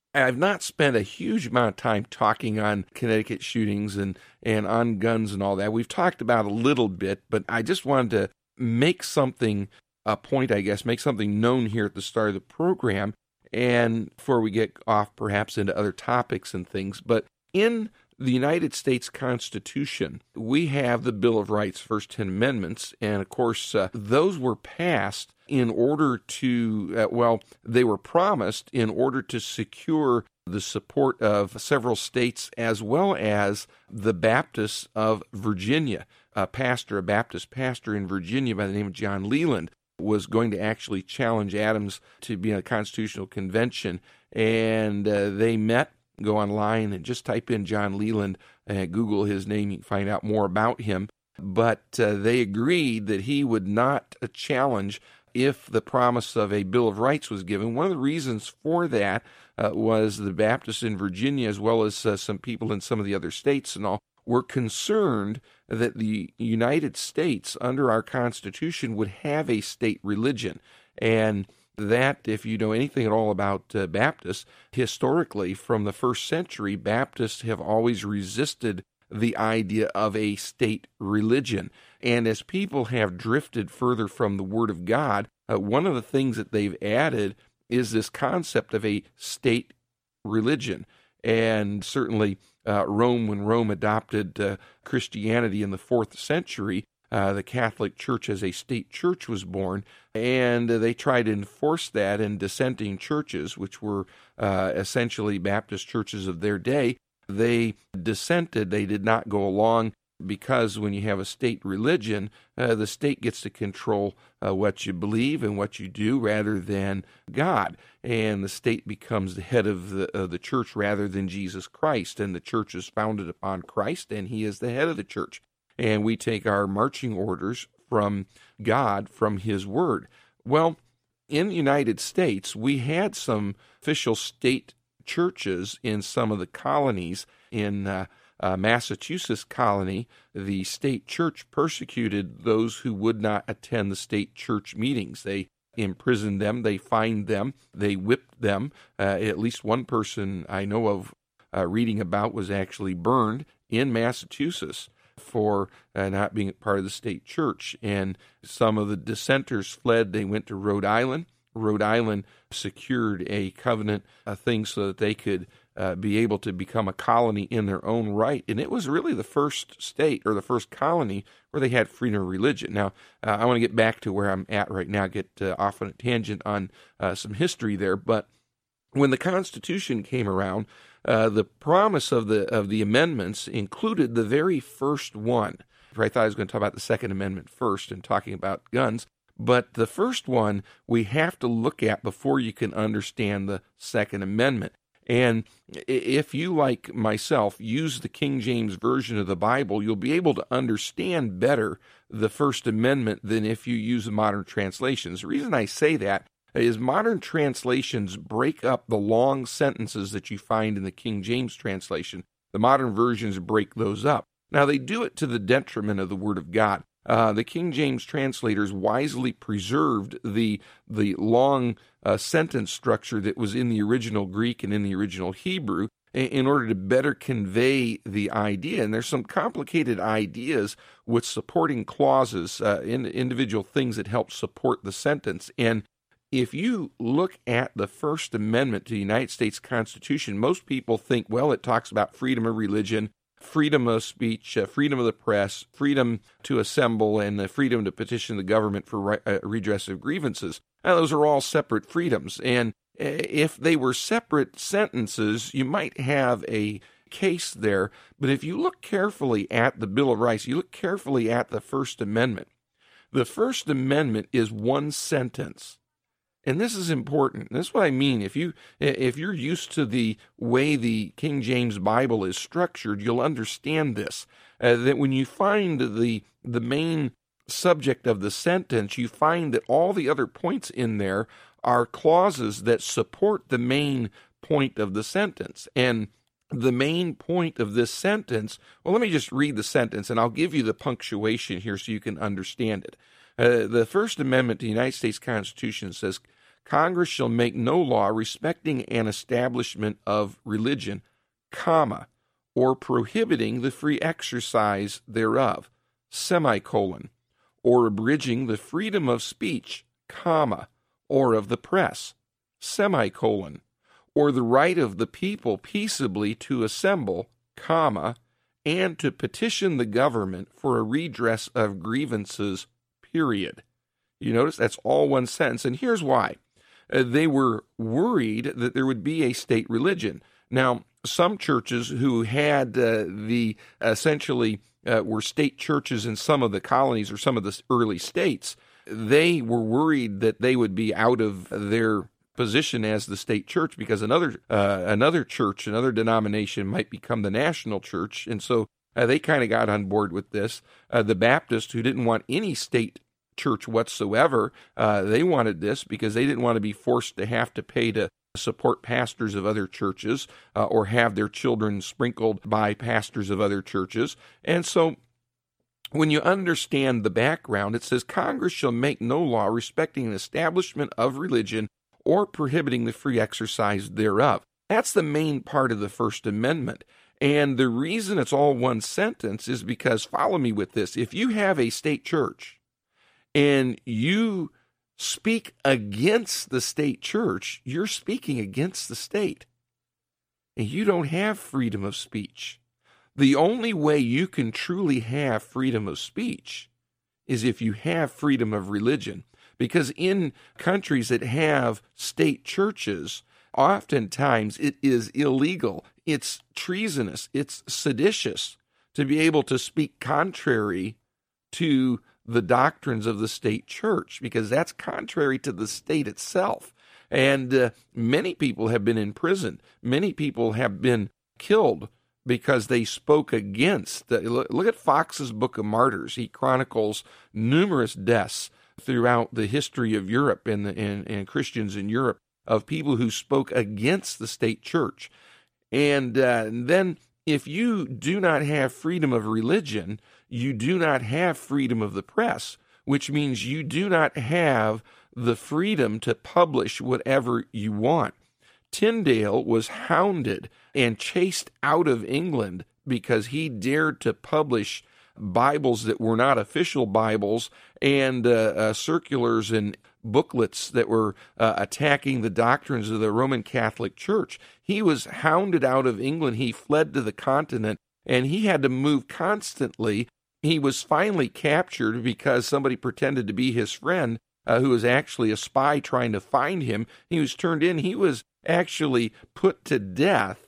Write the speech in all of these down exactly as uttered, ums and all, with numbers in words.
I've not spent a huge amount of time talking on Connecticut shootings and, and on guns and all that. We've talked about a little bit, but I just wanted to make something, a point, I guess, make something known here at the start of the program, and before we get off perhaps into other topics and things. But in the United States Constitution, we have the Bill of Rights, first ten amendments, and of course, uh, those were passed in order to, uh, well, they were promised in order to secure the support of several states as well as the Baptists of Virginia. A pastor, a Baptist pastor in Virginia by the name of John Leland, was going to actually challenge Adams to be in a constitutional convention, and uh, they met. Go online and just type in John Leland and Google his name. You can find out more about him. But uh, they agreed that he would not uh, challenge if the promise of a Bill of Rights was given. One of the reasons for that uh, was the Baptists in Virginia, as well as uh, some people in some of the other states and all, were concerned that the United States, under our Constitution, would have a state religion. And that, if you know anything at all about uh, Baptists, historically, from the first century, Baptists have always resisted the idea of a state religion. And as people have drifted further from the Word of God, uh, one of the things that they've added is this concept of a state religion. And certainly uh, Rome, when Rome adopted uh, Christianity in the fourth century, Uh, the Catholic Church as a state church was born, and uh, they tried to enforce that in dissenting churches, which were uh, essentially Baptist churches of their day. They dissented. They did not go along because when you have a state religion, uh, the state gets to control uh, what you believe and what you do rather than God, and the state becomes the head of the, uh, the church rather than Jesus Christ, and the church is founded upon Christ, and he is the head of the church. And we take our marching orders from God, from his word. Well, in the United States, we had some official state churches in some of the colonies. In uh, uh, Massachusetts colony, the state church persecuted those who would not attend the state church meetings. They imprisoned them, they fined them, they whipped them. Uh, at least one person I know of uh, reading about was actually burned in Massachusetts for uh, not being part of the state church. And some of the dissenters fled. They went to Rhode Island. Rhode Island secured a covenant uh, thing so that they could uh, be able to become a colony in their own right. And it was really the first state or the first colony where they had freedom of religion. Now, uh, I want to get back to where I'm at right now, get uh, off on a tangent on uh, some history there. But when the Constitution came around, Uh, the promise of the of the amendments included the very first one. I thought I was going to talk about the Second Amendment first and talking about guns, but the first one we have to look at before you can understand the Second Amendment. And if you, like myself, use the King James Version of the Bible, you'll be able to understand better the First Amendment than if you use the modern translations. The reason I say that is modern translations break up the long sentences that you find in the King James translation. The modern versions break those up. Now, they do it to the detriment of the Word of God. Uh, the King James translators wisely preserved the the long uh, sentence structure that was in the original Greek and in the original Hebrew in, in order to better convey the idea. And there's some complicated ideas with supporting clauses, uh, in individual things that help support the sentence. And if you look at the First Amendment to the United States Constitution, most people think, well, it talks about freedom of religion, freedom of speech, uh, freedom of the press, freedom to assemble, and the freedom to petition the government for re- uh, redress of grievances. Now, those are all separate freedoms, and if they were separate sentences, you might have a case there. But if you look carefully at the Bill of Rights, you look carefully at the First Amendment, the First Amendment is one sentence. And this is important. This is what I mean. If you if you're used to the way the King James Bible is structured, you'll understand this. Uh, that when you find the the main subject of the sentence, you find that all the other points in there are clauses that support the main point of the sentence. And the main point of this sentence, well, let me just read the sentence, and I'll give you the punctuation here so you can understand it. Uh, the First Amendment to the United States Constitution says, Congress shall make no law respecting an establishment of religion, comma, or prohibiting the free exercise thereof, semicolon, or abridging the freedom of speech, comma, or of the press, semicolon, or the right of the people peaceably to assemble, comma, and to petition the government for a redress of grievances, period. You notice that's all one sentence, and here's why. Uh, they were worried that there would be a state religion. Now, some churches who had uh, the essentially uh, were state churches in some of the colonies or some of the early states, they were worried that they would be out of their position as the state church because another uh, another church, another denomination might become the national church, and so uh, they kind of got on board with this. Uh, the Baptists, who didn't want any state church whatsoever, uh, they wanted this because they didn't want to be forced to have to pay to support pastors of other churches uh, or have their children sprinkled by pastors of other churches. And so when you understand the background, it says, Congress shall make no law respecting an establishment of religion or prohibiting the free exercise thereof. That's the main part of the First Amendment. And the reason it's all one sentence is because, follow me with this, if you have a state church and you speak against the state church, you're speaking against the state. And you don't have freedom of speech. The only way you can truly have freedom of speech is if you have freedom of religion. Because in countries that have state churches, oftentimes it is illegal, it's treasonous, it's seditious to be able to speak contrary to the doctrines of the state church, because that's contrary to the state itself. And uh, many people have been in prison. Many people have been killed because they spoke against. Uh, look at Fox's Book of Martyrs. He chronicles numerous deaths throughout the history of Europe and, the, and, and Christians in Europe of people who spoke against the state church. And uh, then if you do not have freedom of religion, you do not have freedom of the press, which means you do not have the freedom to publish whatever you want. Tyndale was hounded and chased out of England because he dared to publish Bibles that were not official Bibles and uh, uh, circulars and booklets that were uh, attacking the doctrines of the Roman Catholic Church. He was hounded out of England. He fled to the continent, and he had to move constantly. He was finally captured because somebody pretended to be his friend, uh, who was actually a spy trying to find him. He was turned in. He was actually put to death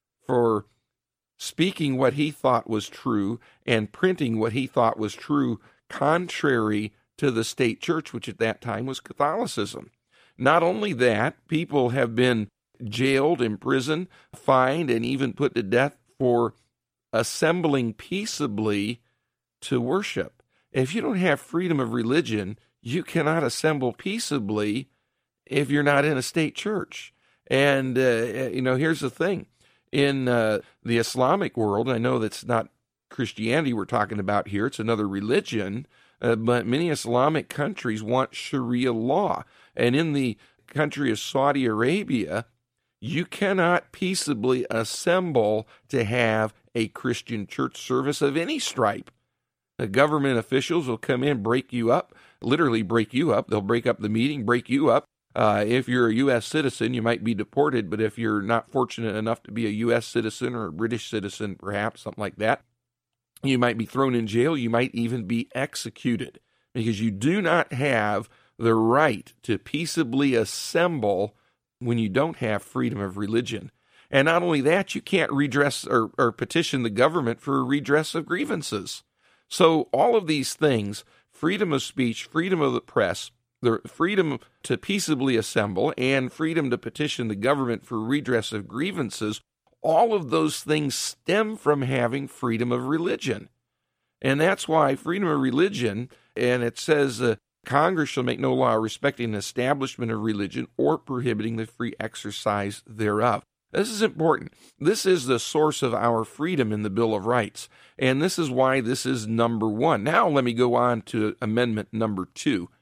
for speaking what he thought was true and printing what he thought was true, contrary to the state church, which at that time was Catholicism. Not only that, people have been jailed, imprisoned, fined, and even put to death for assembling peaceably to worship. If you don't have freedom of religion, you cannot assemble peaceably if you're not in a state church. And, uh, you know, here's the thing. In uh, the Islamic world, I know that's not Christianity we're talking about here, it's another religion, uh, but many Islamic countries want Sharia law. And in the country of Saudi Arabia, you cannot peaceably assemble to have a Christian church service of any stripe. The government officials will come in, break you up, literally break you up. They'll break up the meeting, break you up. Uh, if you're a U S citizen, you might be deported, but if you're not fortunate enough to be a U S citizen or a British citizen, perhaps, something like that, you might be thrown in jail. You might even be executed because you do not have the right to peaceably assemble when you don't have freedom of religion. And not only that, you can't redress or, or petition the government for a redress of grievances. So all of these things, freedom of speech, freedom of the press, the freedom to peaceably assemble, and freedom to petition the government for redress of grievances, all of those things stem from having freedom of religion. And that's why freedom of religion, and it says, uh, Congress shall make no law respecting the establishment of religion or prohibiting the free exercise thereof. This is important. This is the source of our freedom in the Bill of Rights. And this is why this is number one. Now let me go on to amendment number two.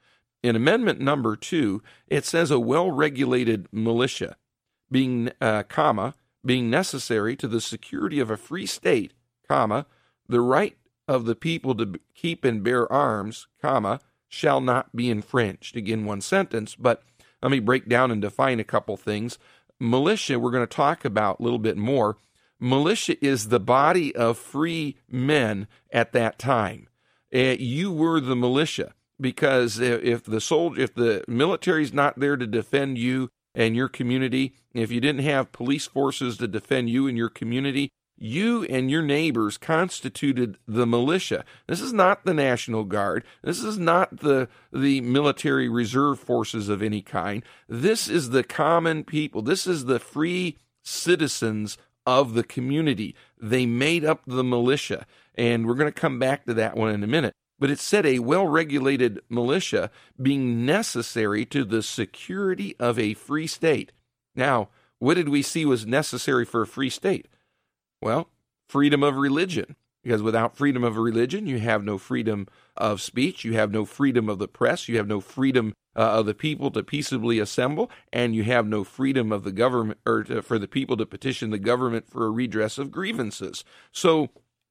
in amendment number two, it says a well-regulated militia being, uh, comma, being necessary to the security of a free state, comma, the right of the people to keep and bear arms, comma, shall not be infringed. Again, one sentence, but let me break down and define a couple things. Militia, we're going to talk about a little bit more. Militia is the body of free men at that time. Uh, you were the militia, because if the soldier, if the military's not there to defend you and your community, if you didn't have police forces to defend you and your community, you and your neighbors constituted the militia. This is not the National Guard. This is not the, the military reserve forces of any kind. This is the common people. This is the free citizens of the community. They made up the militia, and we're going to come back to that one in a minute. But it said a well-regulated militia being necessary to the security of a free state. Now, what did we see was necessary for a free state? Well, freedom of religion, because without freedom of religion, you have no freedom of speech, you have no freedom of the press, you have no freedom uh, of the people to peaceably assemble, and you have no freedom of the government, or to, for the people to petition the government for a redress of grievances. So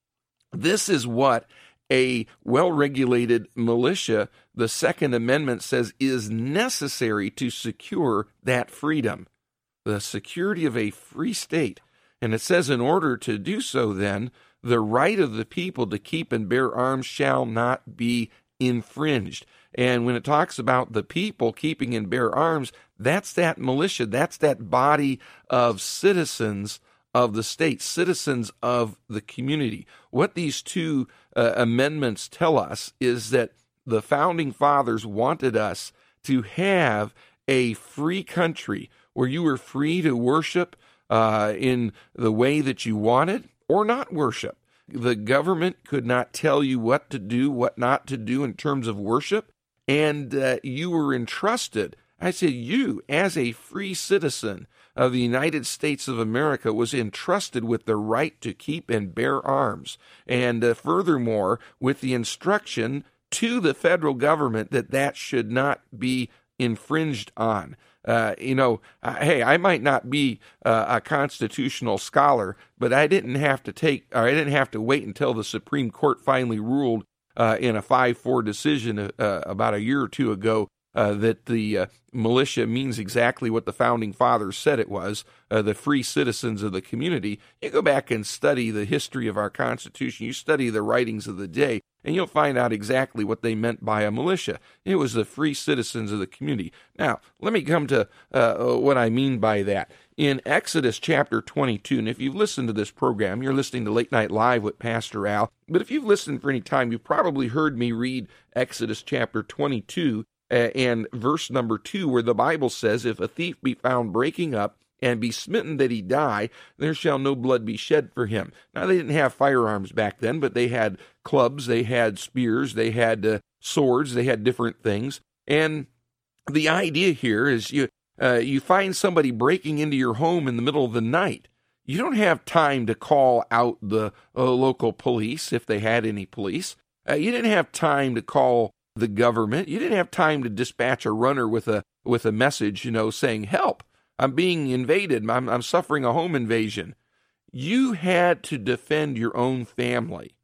this is what a well-regulated militia, the Second Amendment says, is necessary to secure that freedom, the security of a free state. And it says, in order to do so, then, the right of the people to keep and bear arms shall not be infringed. And when it talks about the people keeping and bear arms, that's that militia, that's that body of citizens of the state, citizens of the community. What these two uh, amendments tell us is that the Founding Fathers wanted us to have a free country where you were free to worship Uh, in the way that you wanted or not worship. The government could not tell you what to do, what not to do in terms of worship, and uh, you were entrusted. I said you, as a free citizen of the United States of America, was entrusted with the right to keep and bear arms, and uh, furthermore, with the instruction to the federal government that that should not be infringed on. Uh, you know, uh, hey, I might not be uh, a constitutional scholar, but I didn't have to take, or I didn't have to wait until the Supreme Court finally ruled uh, in a five four decision uh, about a year or two ago uh, that the uh, militia means exactly what the Founding Fathers said it was, uh, the free citizens of the community. You go back and study the history of our Constitution, you study the writings of the day, and you'll find out exactly what they meant by a militia. It was the free citizens of the community. Now, let me come to uh, what I mean by that. In Exodus chapter twenty-two, and if you've listened to this program, you're listening to Late Night Live with Pastor Al, but if you've listened for any time, you've probably heard me read Exodus chapter twenty-two uh, and verse number two, where the Bible says, if a thief be found breaking up, and be smitten that he die, there shall no blood be shed for him. Now, they didn't have firearms back then, but they had clubs, they had spears, they had uh, swords, they had different things. And the idea here is you uh, you find somebody breaking into your home in the middle of the night. You don't have time to call out the uh, local police, if they had any police. Uh, you didn't have time to call the government. You didn't have time to dispatch a runner with a with a message, you know, saying, help. I'm being invaded. I'm, I'm suffering a home invasion. You had to defend your own family.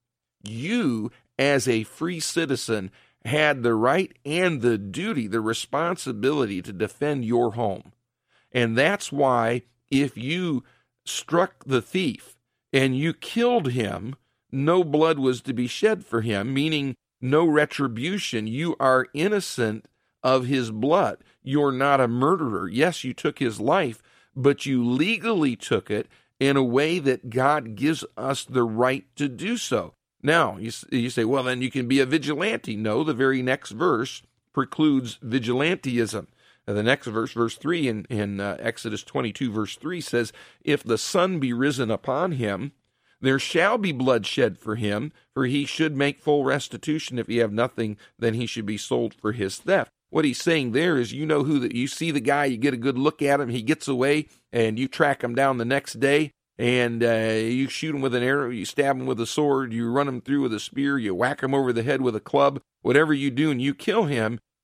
You, as a free citizen, had the right and the duty, the responsibility to defend your home. And that's why if you struck the thief and you killed him, no blood was to be shed for him, meaning no retribution. You are innocent of his blood. You're not a murderer. Yes, you took his life, but you legally took it in a way that God gives us the right to do so. Now, you, you say, well, then you can be a vigilante. No, the very next verse precludes vigilantism. Uh, the next verse, verse three in, in uh, Exodus twenty-two, verse three says, if the sun be risen upon him, there shall be blood shed for him, for he should make full restitution. If he have nothing, then he should be sold for his theft. What he's saying there is, you know who that you see the guy, you get a good look at him, he gets away, and you track him down the next day, and uh, you shoot him with an arrow, you stab him with a sword, you run him through with a spear, you whack him over the head with a club, whatever you do, and you kill him,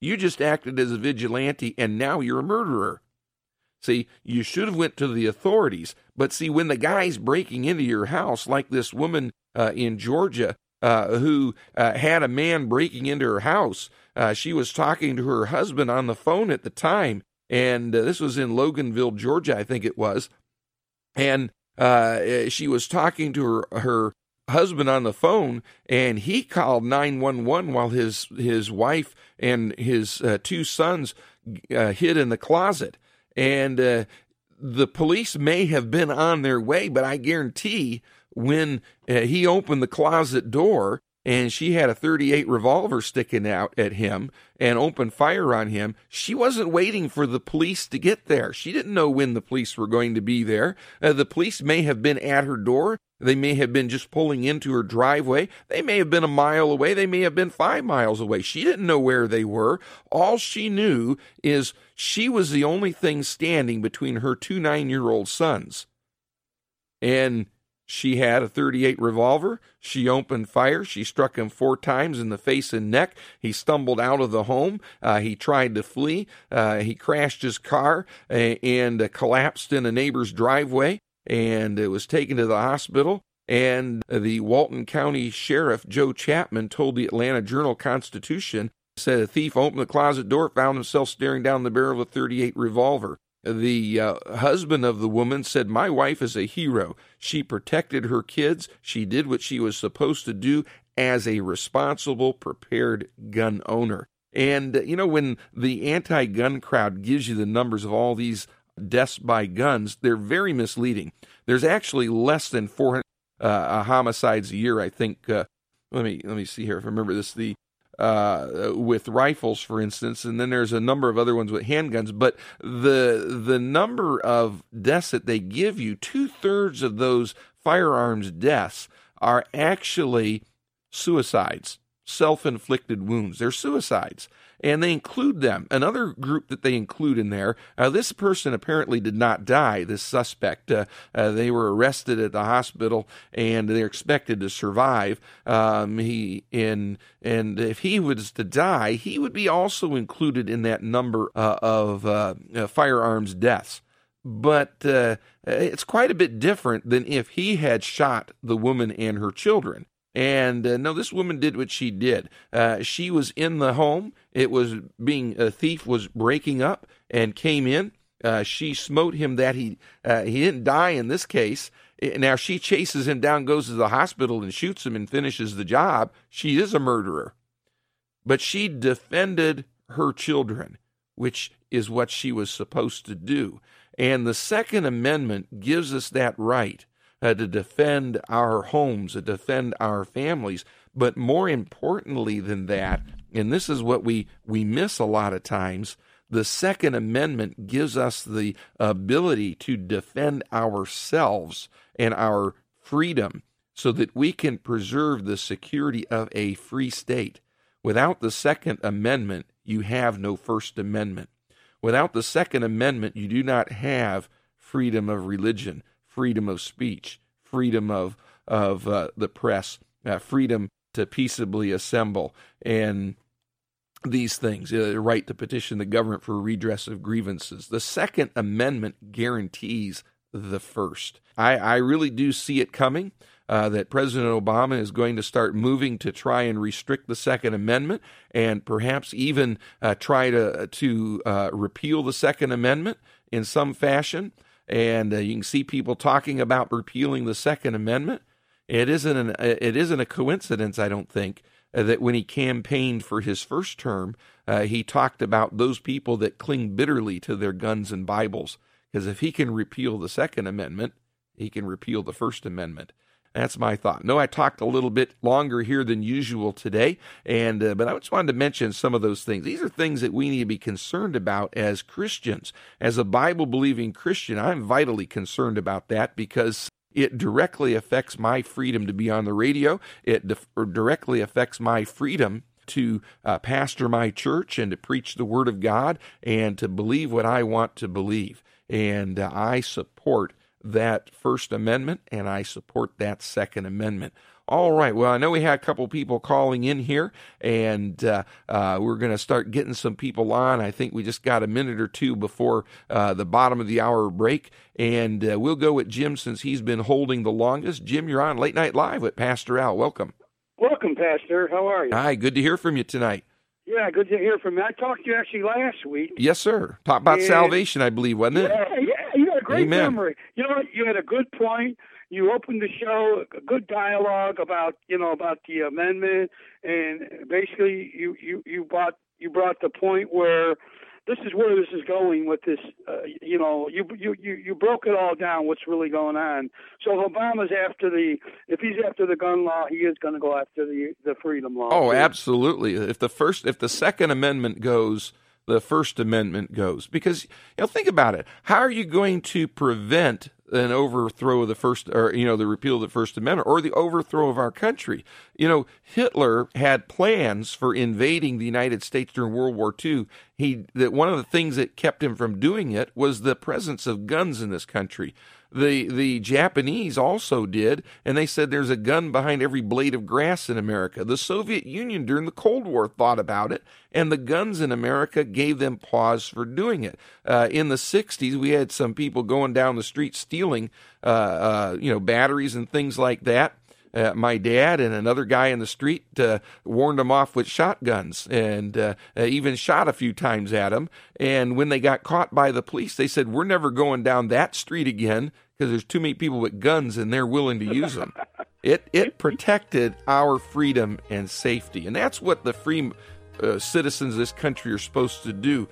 You just acted as a vigilante, and now you're a murderer. See, you should have went to the authorities. But see, when the guy's breaking into your house, like this woman uh, in Georgia uh, who uh, had a man breaking into her house, uh, she was talking to her husband on the phone at the time, and uh, this was in Loganville, Georgia, I think it was, and uh, she was talking to her her husband on the phone, and he called nine one one while his his wife and his uh, two sons uh, hid in the closet. And uh, the police may have been on their way, but I guarantee when uh, he opened the closet door and she had a thirty-eight revolver sticking out at him and opened fire on him, she wasn't waiting for the police to get there. She didn't know when the police were going to be there. Uh, the police may have been at her door. They may have been just pulling into her driveway. They may have been a mile away. They may have been five miles away. She didn't know where they were. All she knew is she was the only thing standing between her two nine-year-old sons. And she had a thirty-eight revolver. She opened fire. She struck him four times in the face and neck. He stumbled out of the home. Uh, he tried to flee. Uh, he crashed his car uh, and uh, collapsed in a neighbor's driveway, and it was taken to the hospital. And the Walton County Sheriff, Joe Chapman, told the Atlanta Journal-Constitution, said a thief opened the closet door, found himself staring down the barrel of a thirty-eight revolver. The uh, husband of the woman said, "My wife is a hero. She protected her kids. She did what she was supposed to do as a responsible, prepared gun owner." And, uh, you know, when the anti-gun crowd gives you the numbers of all these deaths by guns, they're very misleading. There's actually less than four hundred uh, homicides a year, I think. Uh, let me let me see here if I remember this. The Uh, with rifles, for instance, and then there's a number of other ones with handguns. But the the number of deaths that they give you, two-thirds of those firearms deaths are actually suicides, self-inflicted wounds. They're suicides, and they include them. Another group that they include in there, uh, this person apparently did not die, this suspect. Uh, uh, they were arrested at the hospital, and they're expected to survive. Um, he in And if he was to die, he would be also included in that number uh, of uh, uh, firearms deaths. But uh, it's quite a bit different than if he had shot the woman and her children. And uh, no, this woman did what she did. Uh, she was in the home. It was being, a thief was breaking up and came in. Uh, she smote him that he, uh, he didn't die in this case. Now she chases him down, goes to the hospital and shoots him and finishes the job. She is a murderer. But she defended her children, which is what she was supposed to do. And the Second Amendment gives us that right. Uh, to defend our homes, to defend our families. But more importantly than that, and this is what we, we miss a lot of times, the Second Amendment gives us the ability to defend ourselves and our freedom so that we can preserve the security of a free state. Without the Second Amendment, you have no First Amendment. Without the Second Amendment, you do not have freedom of religion, freedom of speech, freedom of of uh, the press, uh, freedom to peaceably assemble, and these things, the uh, right to petition the government for redress of grievances. The Second Amendment guarantees the first. I, I really do see it coming, uh, that President Obama is going to start moving to try and restrict the Second Amendment and perhaps even uh, try to, to uh, repeal the Second Amendment in some fashion. And uh, you can see people talking about repealing the Second Amendment. It isn't an, it isn't a coincidence, I don't think, uh, that when he campaigned for his first term, uh, he talked about those people that cling bitterly to their guns and Bibles. Because if he can repeal the Second Amendment, he can repeal the First Amendment. That's my thought. No, I talked a little bit longer here than usual today, and uh, but I just wanted to mention some of those things. These are things that we need to be concerned about as Christians. As a Bible-believing Christian, I'm vitally concerned about that because it directly affects my freedom to be on the radio. It def- directly affects my freedom to uh, pastor my church and to preach the Word of God and to believe what I want to believe. And uh, I support that First Amendment, and I support that Second Amendment. All right. Well, I know we had a couple people calling in here, and uh, uh, we're going to start getting some people on. I think we just got a minute or two before uh, the bottom of the hour break, and uh, we'll go with Jim since he's been holding the longest. Jim, you're on Late Night Live with Pastor Al. Welcome. Welcome, Pastor. How are you? Hi. Good to hear from you tonight. Yeah, good to hear from you. I talked to you actually last week. Yes, sir. Talk about and, salvation, I believe, wasn't it? Yeah, yeah. You had a great Amen. memory. You know what? You had a good point. You opened the show, a good dialogue about, you know, about the amendment, and basically you, you, you brought you brought the point where this is where this is going with this. Uh, you know, you, you you you broke it all down. What's really going on? So if Obama's after the, if he's after the gun law, he is going to go after the the freedom law. Oh, too. absolutely. If the first, if the Second Amendment goes, the First Amendment goes. Because, you know, think about it. How are you going to prevent an overthrow of the first, or, you know, the repeal of the First Amendment, or the overthrow of our country? You know, Hitler had plans for invading the United States during World War Two. He, that one of the things that kept him from doing it was the presence of guns in this country. The the Japanese also did, and they said there's a gun behind every blade of grass in America. The Soviet Union during the Cold War thought about it, and the guns in America gave them pause for doing it. Uh, in the sixties, we had some people going down the street stealing, uh, uh, you know, batteries and things like that. Uh, my dad and another guy in the street uh, warned them off with shotguns and uh, uh, even shot a few times at them. And when they got caught by the police, they said, we're never going down that street again because there's too many people with guns and they're willing to use them. It it protected our freedom and safety. And that's what the free uh, citizens of this country are supposed to do.